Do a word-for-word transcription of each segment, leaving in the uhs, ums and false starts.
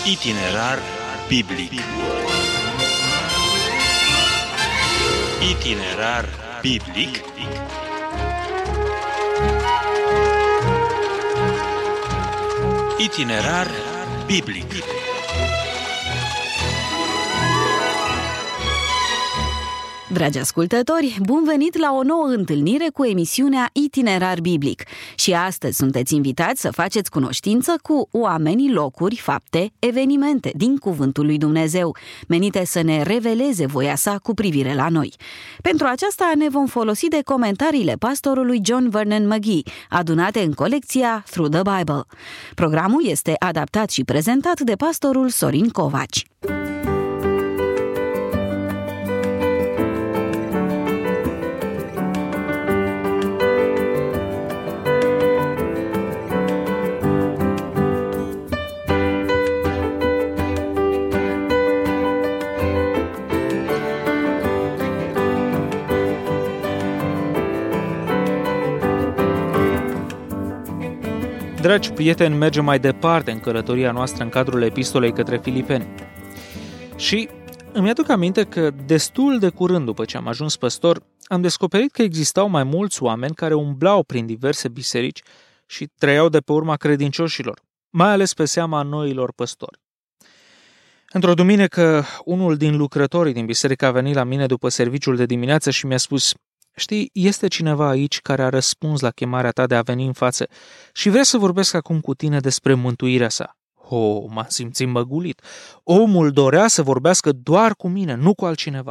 Itinerar biblic. Itinerar biblic. Itinerar biblic. Dragi ascultători, bun venit la o nouă întâlnire cu emisiunea Itinerar Biblic. Și astăzi sunteți invitați să faceți cunoștință cu oamenii, locuri, fapte, evenimente din Cuvântul lui Dumnezeu, menite să ne reveleze voia sa cu privire la noi. Pentru aceasta ne vom folosi de comentariile pastorului John Vernon McGee, adunate în colecția Through the Bible. Programul este adaptat și prezentat de pastorul Sorin Covaci. Dragi prieteni, mergem mai departe în călătoria noastră în cadrul epistolei către Filipeni. Și îmi aduc aminte că destul de curând după ce am ajuns păstor, am descoperit că existau mai mulți oameni care umblau prin diverse biserici și trăiau de pe urma credincioșilor, mai ales pe seama noilor păstori. Într-o duminică, unul din lucrătorii din biserică a venit la mine după serviciul de dimineață și mi-a spus: știi, este cineva aici care a răspuns la chemarea ta de a veni în față și vrea să vorbesc acum cu tine despre mântuirea sa. Oh, m-am simțit măgulit. Omul dorea să vorbească doar cu mine, nu cu altcineva.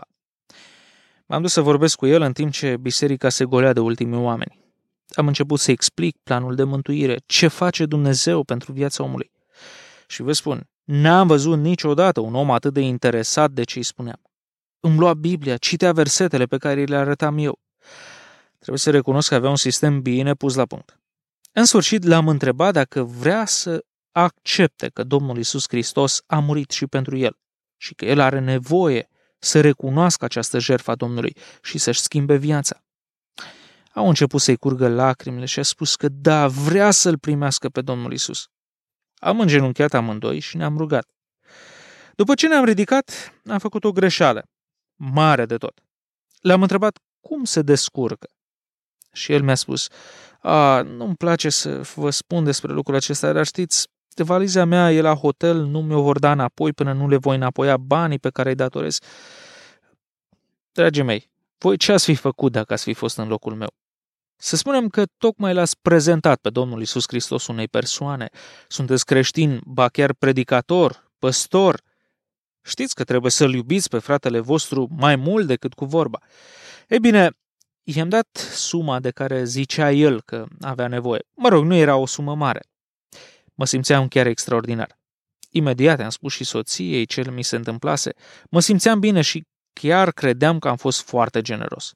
M-am dus să vorbesc cu el în timp ce biserica se golea de ultimii oameni. Am început să explic planul de mântuire, ce face Dumnezeu pentru viața omului. Și vă spun, n-am văzut niciodată un om atât de interesat de ce îi spuneam. Îmi lua Biblia, citea versetele pe care le arătam eu. Trebuie să recunosc că avea un sistem bine pus la punct. În sfârșit, l-am întrebat dacă vrea să accepte că Domnul Iisus Hristos a murit și pentru el și că el are nevoie să recunoască această jertfă a Domnului și să-și schimbe viața. Au început să-i curgă lacrimile și a spus că da, vrea să-L primească pe Domnul Iisus. Am îngenunchiat amândoi și ne-am rugat. După ce ne-am ridicat, am făcut o greșeală, mare de tot. L-am întrebat cum se descurcă. Și el mi-a spus: a, nu-mi place să vă spun despre lucrul acesta, dar știți, valiza mea e la hotel, nu mi-o vor da înapoi până nu le voi înapoia banii pe care îi datorez. Dragii mei, voi ce ați fi făcut dacă ați fi fost în locul meu? Să spunem că tocmai l-ați prezentat pe Domnul Iisus Hristos unei persoane, sunteți creștin, ba chiar predicator, păstor. Știți că trebuie să-l iubiți pe fratele vostru mai mult decât cu vorba. Ei bine, i-am dat suma de care zicea el că avea nevoie. Mă rog, nu era o sumă mare. Mă simțeam chiar extraordinar. Imediat am spus și soției ce mi se întâmplase. Mă simțeam bine și chiar credeam că am fost foarte generos.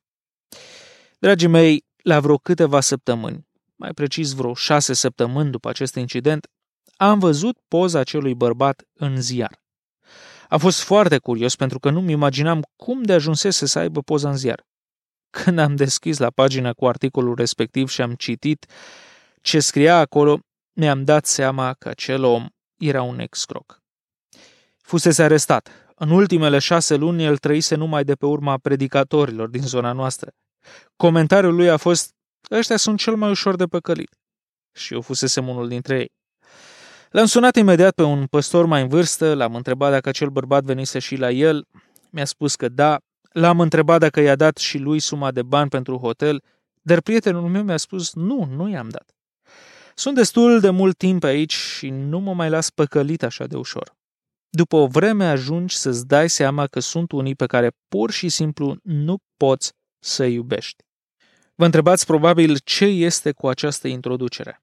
Dragii mei, la vreo câteva săptămâni, mai precis vreo șase săptămâni după acest incident, am văzut poza acelui bărbat în ziar. Am fost foarte curios pentru că nu-mi imaginam cum de ajunsese să aibă poza în ziar. Când am deschis la pagina cu articolul respectiv și am citit ce scria acolo, mi-am dat seama că acel om era un excroc. Fusese arestat. În ultimele șase luni el trăise numai de pe urma predicatorilor din zona noastră. Comentariul lui a fost: ăștia sunt cel mai ușor de păcălit. Și eu fusesem unul dintre ei. L-am sunat imediat pe un păstor mai în vârstă, l-am întrebat dacă acel bărbat venise și la el, mi-a spus că da. L-am întrebat dacă i-a dat și lui suma de bani pentru hotel, dar prietenul meu mi-a spus nu, nu i-am dat. Sunt destul de mult timp aici și nu mă mai las păcălit așa de ușor. După o vreme ajungi să-ți dai seama că sunt unii pe care pur și simplu nu poți să iubești. Vă întrebați probabil ce este cu această introducere.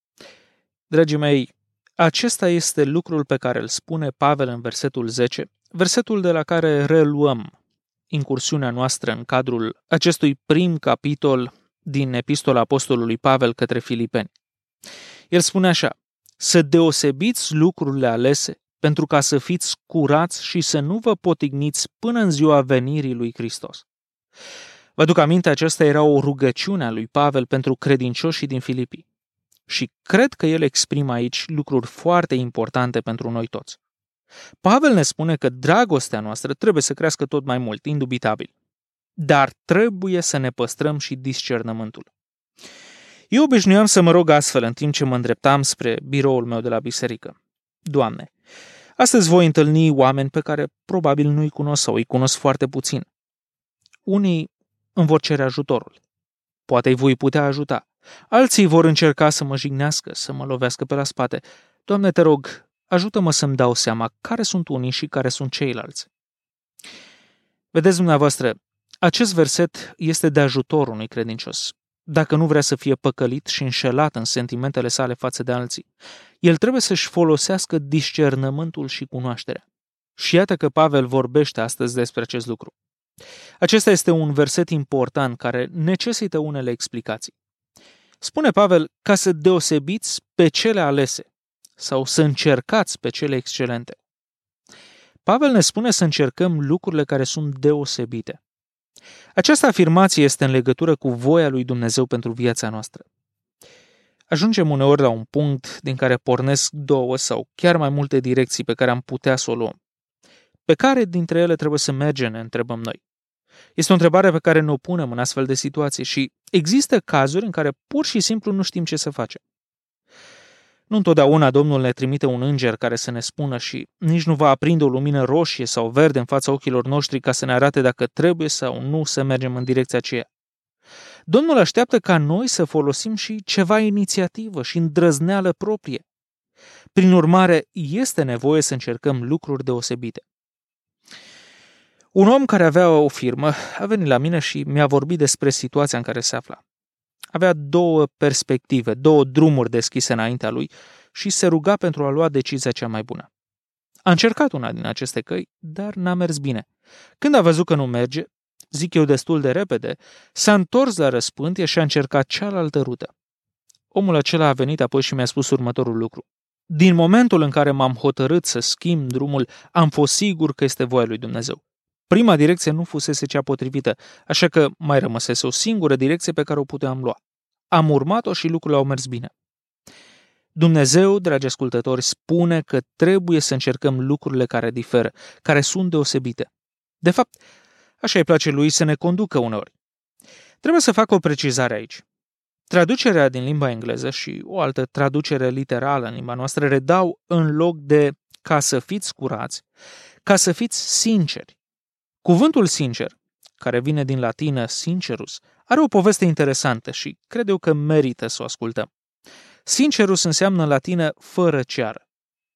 Dragii mei, acesta este lucrul pe care îl spune Pavel în versetul zece, versetul de la care reluăm incursiunea noastră în cadrul acestui prim capitol din epistola apostolului Pavel către Filipeni. El spune așa: să deosebiți lucrurile alese pentru ca să fiți curați și să nu vă potigniți până în ziua venirii lui Hristos. Vă aduc aminte, aceasta era o rugăciune a lui Pavel pentru credincioșii din Filipii. Și cred că el exprimă aici lucruri foarte importante pentru noi toți. Pavel ne spune că dragostea noastră trebuie să crească tot mai mult, indubitabil. Dar trebuie să ne păstrăm și discernământul. Eu obișnuiam să mă rog astfel în timp ce mă îndreptam spre biroul meu de la biserică. Doamne, astăzi voi întâlni oameni pe care probabil nu-i cunosc sau îi cunosc foarte puțin. Unii îmi vor cere ajutorul. Poate îi voi putea ajuta. Alții vor încerca să mă jignească, să mă lovească pe la spate. Doamne, te rog, ajută-mă să-mi dau seama care sunt unii și care sunt ceilalți. Vedeți dumneavoastră, acest verset este de ajutor unui credincios. Dacă nu vrea să fie păcălit și înșelat în sentimentele sale față de alții, el trebuie să-și folosească discernământul și cunoașterea. Și iată că Pavel vorbește astăzi despre acest lucru. Acesta este un verset important care necesită unele explicații. Spune Pavel ca să deosebiți pe cele alese sau să încercați pe cele excelente. Pavel ne spune să încercăm lucrurile care sunt deosebite. Această afirmație este în legătură cu voia lui Dumnezeu pentru viața noastră. Ajungem uneori la un punct din care pornesc două sau chiar mai multe direcții pe care am putea să o luăm. Pe care dintre ele trebuie să mergem, ne întrebăm noi. Este o întrebare pe care ne o punem în astfel de situații și există cazuri în care pur și simplu nu știm ce să facem. Nu întotdeauna Domnul ne trimite un înger care să ne spună și nici nu va aprinde o lumină roșie sau verde în fața ochilor noștri ca să ne arate dacă trebuie sau nu să mergem în direcția aceea. Domnul așteaptă ca noi să folosim și ceva inițiativă și îndrăzneală proprie. Prin urmare, este nevoie să încercăm lucruri deosebite. Un om care avea o firmă a venit la mine și mi-a vorbit despre situația în care se afla. Avea două perspective, două drumuri deschise înaintea lui și se ruga pentru a lua decizia cea mai bună. A încercat una din aceste căi, dar n-a mers bine. Când a văzut că nu merge, zic eu destul de repede, s-a întors la răspântie și a încercat cealaltă rută. Omul acela a venit apoi și mi-a spus următorul lucru. Din momentul în care m-am hotărât să schimb drumul, am fost sigur că este voia lui Dumnezeu. Prima direcție nu fusese cea potrivită, așa că mai rămăsese o singură direcție pe care o puteam lua. Am urmat-o și lucrurile au mers bine. Dumnezeu, dragi ascultători, spune că trebuie să încercăm lucrurile care diferă, care sunt deosebite. De fapt, așa îi place lui să ne conducă uneori. Trebuie să fac o precizare aici. Traducerea din limba engleză și o altă traducere literală în limba noastră redau în loc de ca să fiți curați, ca să fiți sinceri. Cuvântul sincer, care vine din latină sincerus, are o poveste interesantă și cred eu că merită să o ascultăm. Sincerus înseamnă în latină fără ceară.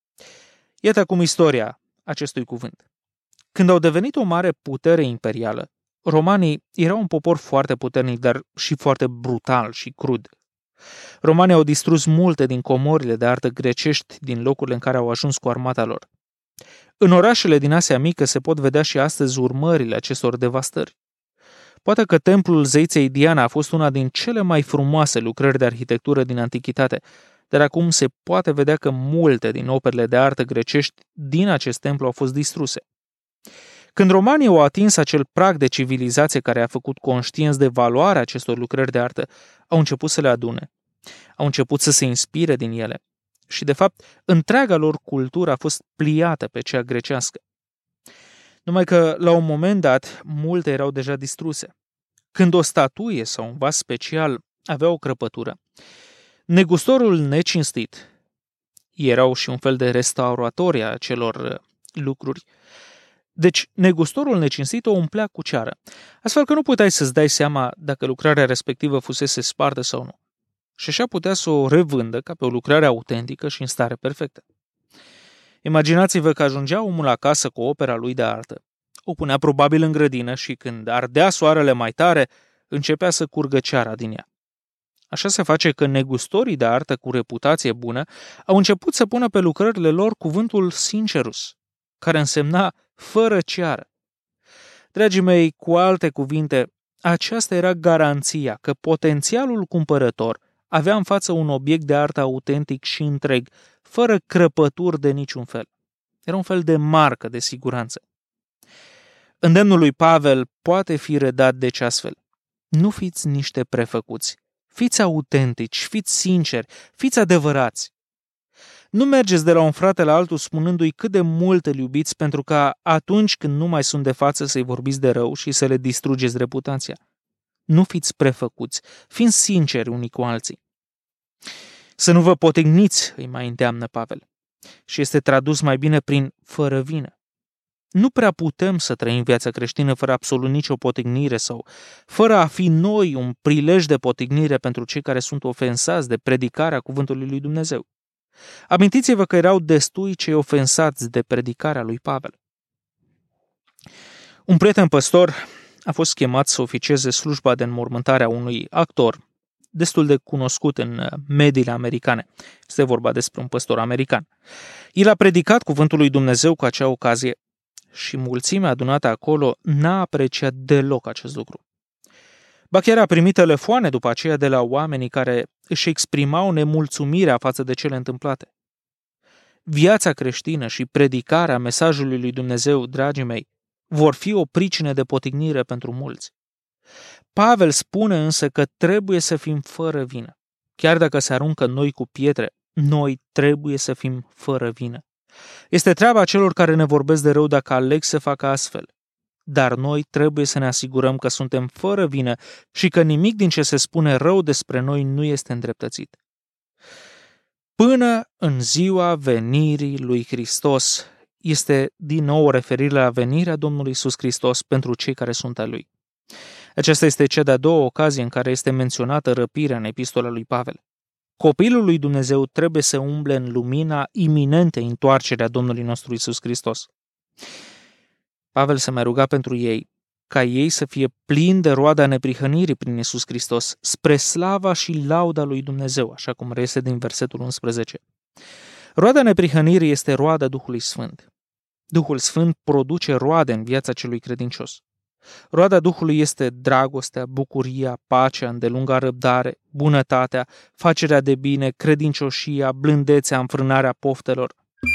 Iată acum istoria acestui cuvânt. Când au devenit o mare putere imperială, romanii erau un popor foarte puternic, dar și foarte brutal și crud. Romanii au distrus multe din comorile de artă grecești din locurile în care au ajuns cu armata lor. În orașele din Asia Mică se pot vedea și astăzi urmările acestor devastări. Poate că templul zeiței Diana a fost una din cele mai frumoase lucrări de arhitectură din antichitate, dar acum se poate vedea că multe din operele de artă grecești din acest templu au fost distruse. Când romanii au atins acel prag de civilizație care a făcut conștienți de valoarea acestor lucrări de artă, au început să le adune, au început să se inspire din ele. Și, de fapt, întreaga lor cultură a fost pliată pe cea grecească. Numai că, la un moment dat, multe erau deja distruse. Când o statuie sau un vas special avea o crăpătură, negustorul necinstit, erau și un fel de restauratori a acelor lucruri, deci negustorul necinstit o umplea cu ceară, astfel că nu puteai să-ți dai seama dacă lucrarea respectivă fusese spartă sau nu. Și așa putea să o revândă ca pe o lucrare autentică și în stare perfectă. Imaginați-vă că ajungea omul acasă cu opera lui de artă. O punea probabil în grădină și când ardea soarele mai tare, începea să curgă ceara din ea. Așa se face că negustorii de artă cu reputație bună au început să pună pe lucrările lor cuvântul sincerus, care însemna fără ceară. Dragii mei, cu alte cuvinte, aceasta era garanția că potențialul cumpărător avea în față un obiect de artă autentic și întreg, fără crăpături de niciun fel. Era un fel de marcă de siguranță. Îndemnul lui Pavel poate fi redat deci astfel. Nu fiți niște prefăcuți. Fiți autentici, fiți sinceri, fiți adevărați. Nu mergeți de la un frate la altul spunându-i cât de mult îl iubiți pentru ca atunci când nu mai sunt de față să-i vorbiți de rău și să le distrugeți reputația. Nu fiți prefăcuți, fiind sinceri unii cu alții. Să nu vă potigniți, îi mai îndeamnă Pavel. Și este tradus mai bine prin fără vină. Nu prea putem să trăim viața creștină fără absolut nicio potignire sau fără a fi noi un prilej de potignire pentru cei care sunt ofensați de predicarea cuvântului lui Dumnezeu. Amintiți-vă că erau destui cei ofensați de predicarea lui Pavel. Un prieten păstor a fost chemat să oficieze slujba de înmormântare a unui actor destul de cunoscut în mediile americane. Este vorba despre un păstor american. El a predicat cuvântul lui Dumnezeu cu acea ocazie și mulțimea adunată acolo n-a apreciat deloc acest lucru. Ba chiar a primit telefoane după aceea de la oamenii care își exprimau nemulțumirea față de cele întâmplate. Viața creștină și predicarea mesajului lui Dumnezeu, dragii mei, vor fi o pricină de potignire pentru mulți. Pavel spune însă că trebuie să fim fără vină. Chiar dacă se aruncă noi cu pietre, noi trebuie să fim fără vină. Este treaba celor care ne vorbesc de rău dacă aleg să facă astfel. Dar noi trebuie să ne asigurăm că suntem fără vină și că nimic din ce se spune rău despre noi nu este îndreptățit. Până în ziua venirii lui Hristos este din nou o referire la venirea Domnului Iisus Hristos pentru cei care sunt a Lui. Aceasta este cea de-a doua ocazie în care este menționată răpirea în epistola lui Pavel. Copilul lui Dumnezeu trebuie să umble în lumina iminentei întoarcerea Domnului nostru Iisus Hristos. Pavel se mai ruga pentru ei, ca ei să fie plini de roada neprihănirii prin Iisus Hristos, spre slava și lauda lui Dumnezeu, așa cum reiese din versetul unsprezece. Roada neprihănirii este roada Duhului Sfânt. Duhul Sfânt produce roade în viața celui credincios. Roada Duhului este dragostea, bucuria, pacea, îndelunga răbdare, bunătatea, facerea de bine, credincioșia, blândețea, înfrânarea poftelor.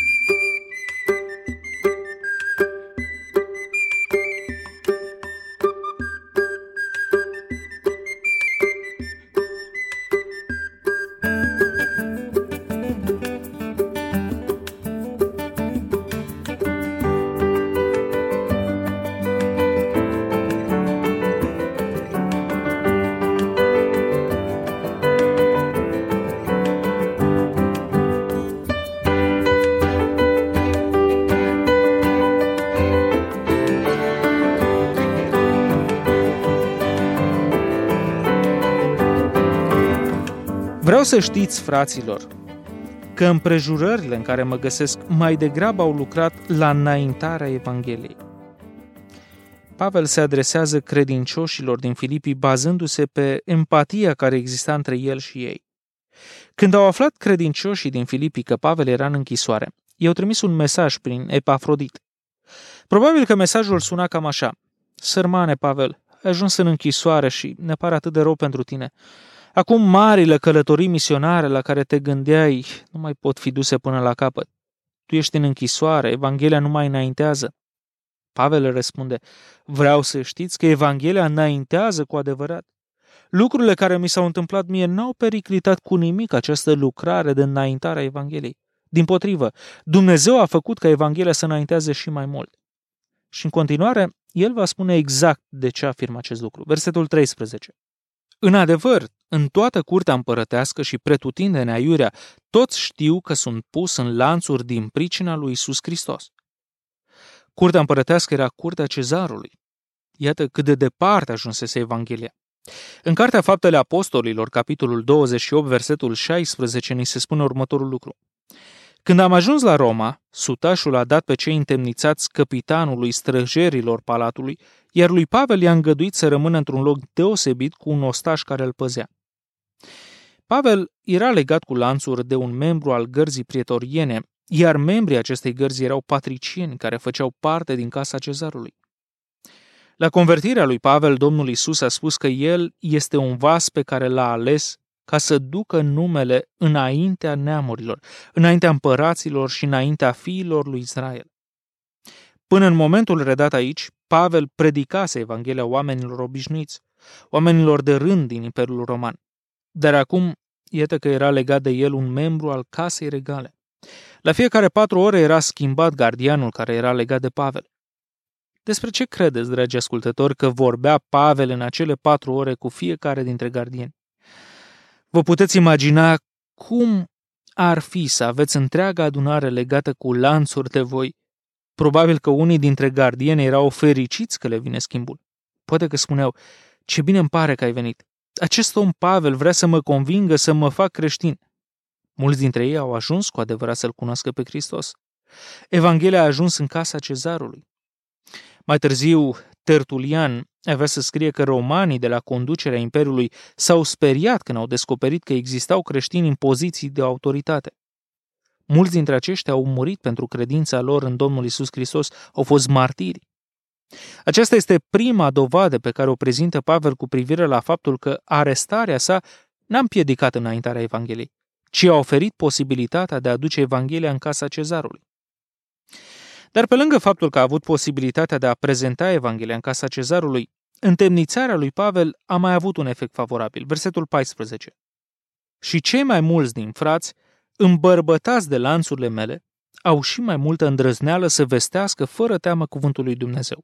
Vreau să știți, fraților, că împrejurările în care mă găsesc mai degrabă au lucrat la înaintarea Evangheliei. Pavel se adresează credincioșilor din Filipii bazându-se pe empatia care exista între el și ei. Când au aflat credincioșii din Filipii că Pavel era în închisoare, i-au trimis un mesaj prin Epafrodit. Probabil că mesajul suna cam așa: Sărmane Pavel, ai ajuns în închisoare și ne pare atât de rău pentru tine. Acum marile călătorii misionare la care te gândeai nu mai pot fi duse până la capăt. Tu ești în închisoare, Evanghelia nu mai înaintează. Pavel le răspunde: vreau să știți că Evanghelia înaintează cu adevărat. Lucrurile care mi s-au întâmplat mie n-au periclitat cu nimic această lucrare de înaintare a Evangheliei. Dimpotrivă, Dumnezeu a făcut ca Evanghelia să înainteze și mai mult. Și în continuare, el va spune exact de ce afirmă acest lucru. Versetul treisprezece. În adevăr, în toată curtea împărătească și pretutindeni aiurea, toți știu că sunt pus în lanțuri din pricina lui Iisus Hristos. Curtea împărătească era curtea cezarului. Iată cât de departe ajunsese Evanghelia. În Cartea Faptele Apostolilor, capitolul douăzeci și opt, versetul șaisprezece, ni se spune următorul lucru. Când am ajuns la Roma, sutașul a dat pe cei întemnițați căpitanului străjerilor palatului, iar lui Pavel i-a îngăduit să rămână într-un loc deosebit cu un ostaș care îl păzea. Pavel era legat cu lanțuri de un membru al gărzii pretoriene, iar membrii acestei gărzi erau patricieni care făceau parte din casa cezarului. La convertirea lui Pavel, Domnul Iisus a spus că el este un vas pe care l-a ales ca să ducă numele înaintea neamurilor, înaintea împăraților și înaintea fiilor lui Israel. Până în momentul redat aici, Pavel predicase Evanghelia oamenilor obișnuiți, oamenilor de rând din Imperiul Roman. Dar acum, iată că era legat de el un membru al casei regale. La fiecare patru ore era schimbat gardianul care era legat de Pavel. Despre ce credeți, dragi ascultători, că vorbea Pavel în acele patru ore cu fiecare dintre gardieni? Vă puteți imagina cum ar fi să aveți întreaga adunare legată cu lanțuri de voi? Probabil că unii dintre gardieni erau fericiți că le vine schimbul. Poate că spuneau, ce bine îmi pare că ai venit. Acest om Pavel vrea să mă convingă să mă fac creștin. Mulți dintre ei au ajuns cu adevărat să-L cunoască pe Hristos. Evanghelia a ajuns în casa cezarului. Mai târziu, Tertulian avea să scrie că romanii de la conducerea Imperiului s-au speriat când au descoperit că existau creștini în poziții de autoritate. Mulți dintre aceștia au murit pentru credința lor în Domnul Iisus Hristos, au fost martiri. Aceasta este prima dovadă pe care o prezintă Pavel cu privire la faptul că arestarea sa n-a împiedicat înaintarea Evangheliei, ci a oferit posibilitatea de a aduce Evanghelia în casa cezarului. Dar pe lângă faptul că a avut posibilitatea de a prezenta Evanghelia în casa cezarului, întemnițarea lui Pavel a mai avut un efect favorabil. Versetul paisprezece. Și cei mai mulți din frați, îmbărbătați de lanțurile mele, au și mai multă îndrăzneală să vestească fără teamă cuvântul lui Dumnezeu.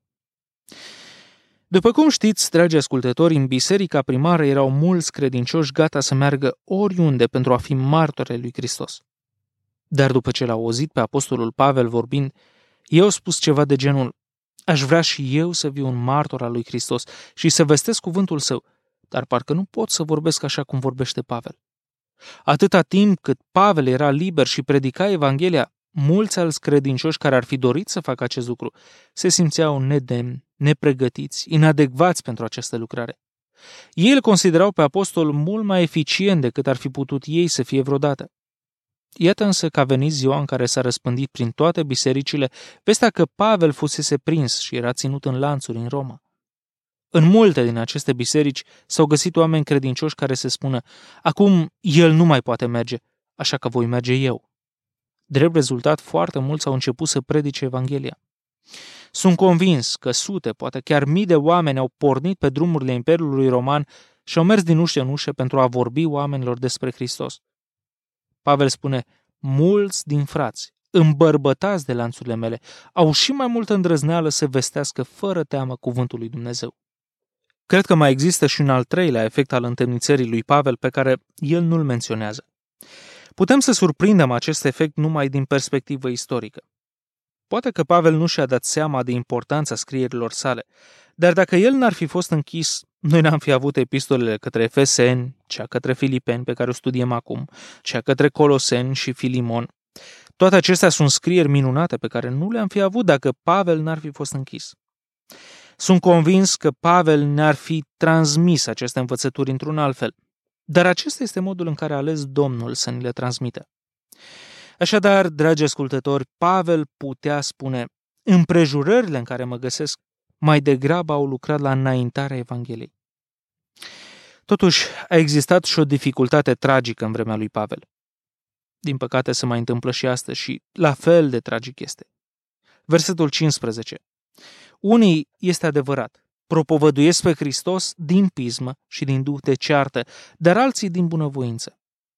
După cum știți, dragi ascultători, în biserica primară erau mulți credincioși gata să meargă oriunde pentru a fi martori ai lui Hristos. Dar după ce l-au auzit pe apostolul Pavel vorbind, ei au spus ceva de genul, aș vrea și eu să fiu un martor al lui Hristos și să vestesc cuvântul său, dar parcă nu pot să vorbesc așa cum vorbește Pavel. Atâta timp cât Pavel era liber și predica Evanghelia, mulți alți credincioși care ar fi dorit să facă acest lucru se simțeau nedemni, nepregătiți, inadecvați pentru această lucrare. Ei îl considerau pe apostol mult mai eficient decât ar fi putut ei să fie vreodată. Iată însă că a venit ziua în care s-a răspândit prin toate bisericile vestea că Pavel fusese prins și era ținut în lanțuri în Roma. În multe din aceste biserici s-au găsit oameni credincioși care se spună, acum el nu mai poate merge, așa că voi merge eu. Drept rezultat, foarte mulți au început să predice Evanghelia. Sunt convins că sute, poate chiar mii de oameni au pornit pe drumurile Imperiului Roman și au mers din ușă în ușă pentru a vorbi oamenilor despre Hristos. Pavel spune, mulți din frați, îmbărbătați de lanțurile mele, au și mai multă îndrăzneală să vestească fără teamă cuvântul lui Dumnezeu. Cred că mai există și un al treilea efect al întemnițării lui Pavel pe care el nu-l menționează. Putem să surprindem acest efect numai din perspectivă istorică. Poate că Pavel nu și-a dat seama de importanța scrierilor sale, dar dacă el n-ar fi fost închis, noi n-am fi avut epistolele către Efeseni, cea către Filipeni pe care o studiem acum, cea către Coloseni și Filimon. Toate acestea sunt scrieri minunate pe care nu le-am fi avut dacă Pavel n-ar fi fost închis. Sunt convins că Pavel ne-ar fi transmis aceste învățături într-un alt fel, dar acesta este modul în care a ales Domnul să ni le transmită. Așadar, dragi ascultători, Pavel putea spune, împrejurările în care mă găsesc mai degrabă au lucrat la înaintarea Evangheliei. Totuși, a existat și o dificultate tragică în vremea lui Pavel. Din păcate se mai întâmplă și astăzi și la fel de tragic este. Versetul cincisprezece. Unii, este adevărat, propovăduiesc pe Hristos din pismă și din duh de ceartă, dar alții din bunăvoință.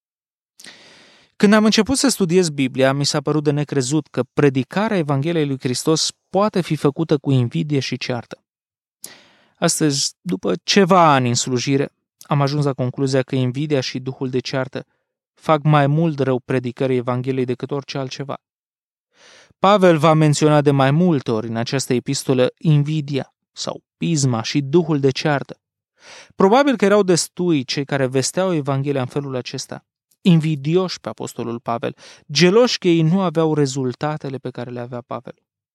Când am început să studiez Biblia, mi s-a părut de necrezut că predicarea Evangheliei lui Hristos poate fi făcută cu invidie și ceartă. Astăzi, după ceva ani în slujire, am ajuns la concluzia că invidia și duhul de ceartă fac mai mult rău predicării Evangheliei decât orice altceva. Pavel va menționa de mai multe ori în această epistolă invidia sau pisma și duhul de ceartă. Probabil că erau destui cei care vesteau Evanghelia în felul acesta, invidioși pe apostolul Pavel, geloși că ei nu aveau rezultatele pe care le avea Pavel.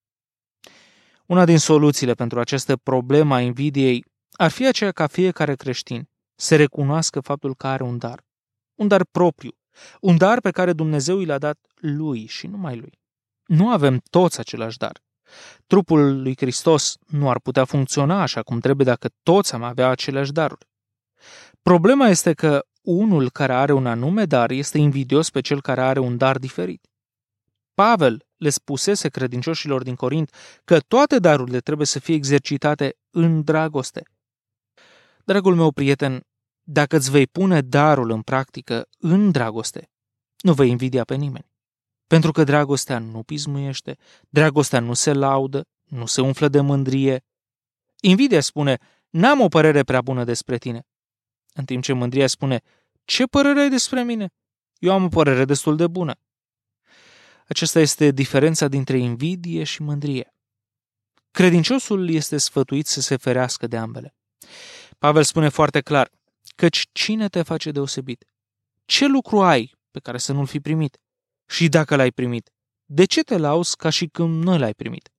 Una din soluțiile pentru această problemă a invidiei ar fi aceea ca fiecare creștin să recunoască faptul că are un dar, un dar propriu, un dar pe care Dumnezeu i l-a dat lui și numai lui. Nu avem toți același dar. Trupul lui Hristos nu ar putea funcționa așa cum trebuie dacă toți am avea aceleași daruri. Problema este că unul care are un anume dar este invidios pe cel care are un dar diferit. Pavel le spusese credincioșilor din Corint că toate darurile trebuie să fie exercitate în dragoste. Dragul meu prieten, dacă îți vei pune darul în practică în dragoste, nu vei invidia pe nimeni. Pentru că dragostea nu pismuiește, dragostea nu se laudă, nu se umflă de mândrie. Invidia spune, n-am o părere prea bună despre tine. În timp ce mândria spune, ce părere ai despre mine? Eu am o părere destul de bună. Aceasta este diferența dintre invidie și mândrie. Credinciosul este sfătuit să se ferească de ambele. Pavel spune foarte clar, căci cine te face deosebit? Ce lucru ai pe care să nu-l fi primit? Și dacă l-ai primit, de ce te lauzi ca și când nu l-ai primit?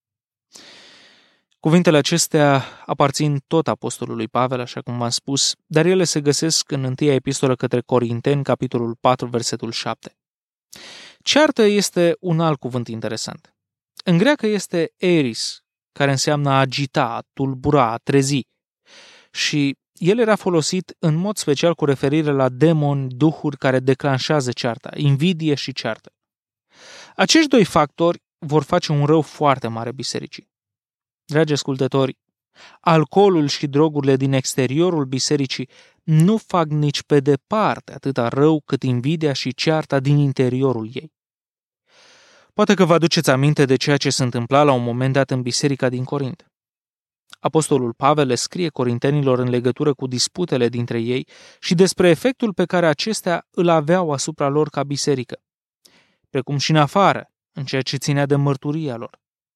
Cuvintele acestea aparțin tot apostolului Pavel, așa cum v-am spus, dar ele se găsesc în întâia epistolă către Corinteni, capitolul patru, versetul șapte. Ceartă este un alt cuvânt interesant. În greacă este eris, care înseamnă a agita, a tulbura, a trezi. Și el era folosit în mod special cu referire la demoni, duhuri care declanșează cearta, invidie și ceartă. Acești doi factori vor face un rău foarte mare bisericii. Dragi ascultători, alcoolul și drogurile din exteriorul bisericii nu fac nici pe departe atâta rău cât invidia și cearta din interiorul ei. Poate că vă aduceți aminte de ceea ce se întâmpla la un moment dat în biserica din Corint. Apostolul Pavel le scrie corintenilor în legătură cu disputele dintre ei și despre efectul pe care acestea îl aveau asupra lor ca biserică, precum și în afară, în ceea ce ținea de mărturia lor.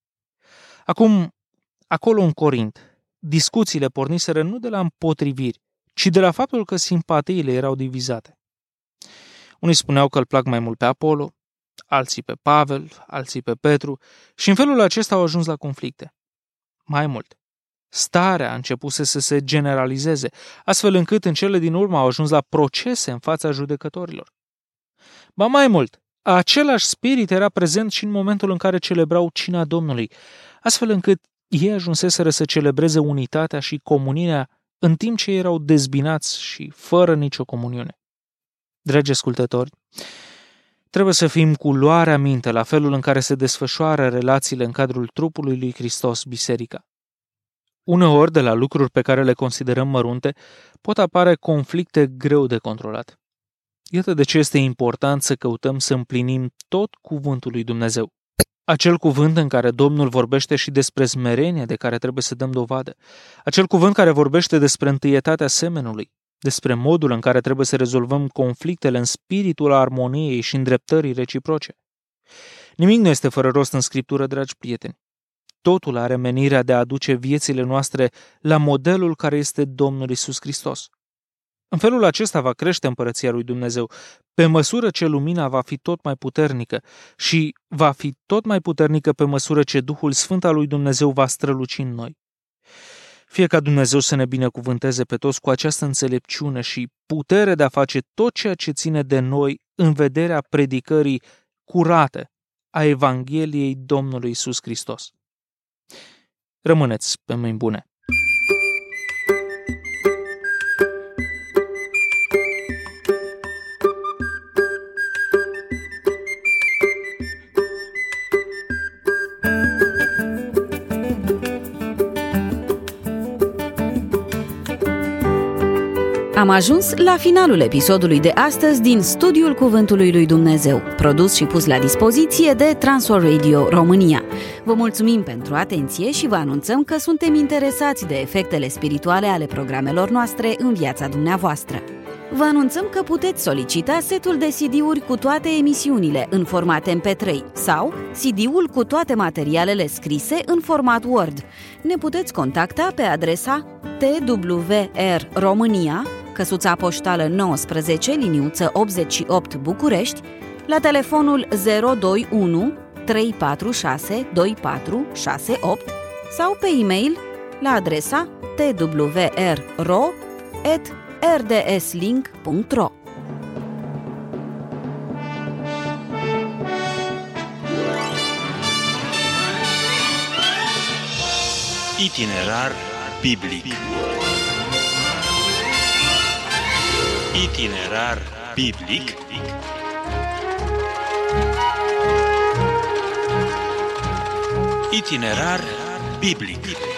Acum, acolo în Corint, discuțiile porniseră nu de la împotriviri, ci de la faptul că simpatiile erau divizate. Unii spuneau că îl plac mai mult pe Apolo, alții pe Pavel, alții pe Petru și în felul acesta au ajuns la conflicte. Mai mult, starea a început să se generalizeze, astfel încât în cele din urmă au ajuns la procese în fața judecătorilor. Ba mai mult, același spirit era prezent și în momentul în care celebrau cina Domnului, astfel încât ei ajunseseră să celebreze unitatea și comuniunea în timp ce erau dezbinați și fără nicio comuniune. Dragi ascultători, trebuie să fim cu luarea minte la felul în care se desfășoară relațiile în cadrul trupului lui Hristos, biserica. Uneori, de la lucruri pe care le considerăm mărunte, pot apare conflicte greu de controlat. Iată de ce este important să căutăm să împlinim tot cuvântul lui Dumnezeu. Acel cuvânt în care Domnul vorbește și despre smerenie de care trebuie să dăm dovadă. Acel cuvânt care vorbește despre întâietatea semenului, despre modul în care trebuie să rezolvăm conflictele în spiritul armoniei și îndreptării reciproce. Nimic nu este fără rost în Scriptură, dragi prieteni. Totul are menirea de a aduce viețile noastre la modelul care este Domnul Iisus Hristos. În felul acesta va crește împărăția lui Dumnezeu, pe măsură ce lumina va fi tot mai puternică și va fi tot mai puternică pe măsură ce Duhul Sfânt al lui Dumnezeu va străluci în noi. Fie ca Dumnezeu să ne binecuvânteze pe toți cu această înțelepciune și putere de a face tot ceea ce ține de noi în vederea predicării curate a Evangheliei Domnului Iisus Hristos. Rămâneți pe mâini bune! Am ajuns la finalul episodului de astăzi din Studiul Cuvântului lui Dumnezeu, produs și pus la dispoziție de Transworld Radio România. Vă mulțumim pentru atenție și vă anunțăm că suntem interesați de efectele spirituale ale programelor noastre în viața dumneavoastră. Vă anunțăm că puteți solicita setul de C D-uri cu toate emisiunile în format M P trei sau C D-ul cu toate materialele scrise în format Word. Ne puteți contacta pe adresa T W R România, căsuța poștală nouăsprezece, liniuță optzeci și opt București, la telefonul zero doi unu trei patru șase doi patru șase opt sau pe e-mail la adresa t w r ro at r d s link punct r o. Itinerar biblic. Itinerar biblic. Itinerar biblic.